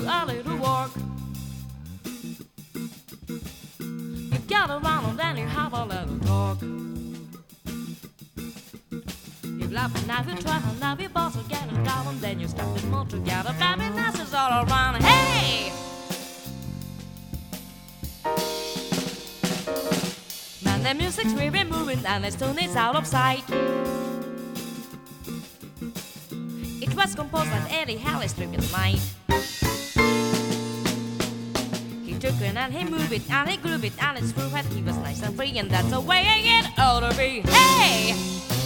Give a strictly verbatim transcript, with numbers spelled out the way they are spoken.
a little walk. You gather round and then you have a little talk. You laugh and now you try and now you both are getting down and then you stop it more together. Happiness is all around. Hey! Man, the music's really moving and the tune is out of sight. It was composed by Eddie Halliday in the night. He took it and he moved it and he grooved it and it's true that he was nice and free and that's the way it ought to be. Hey!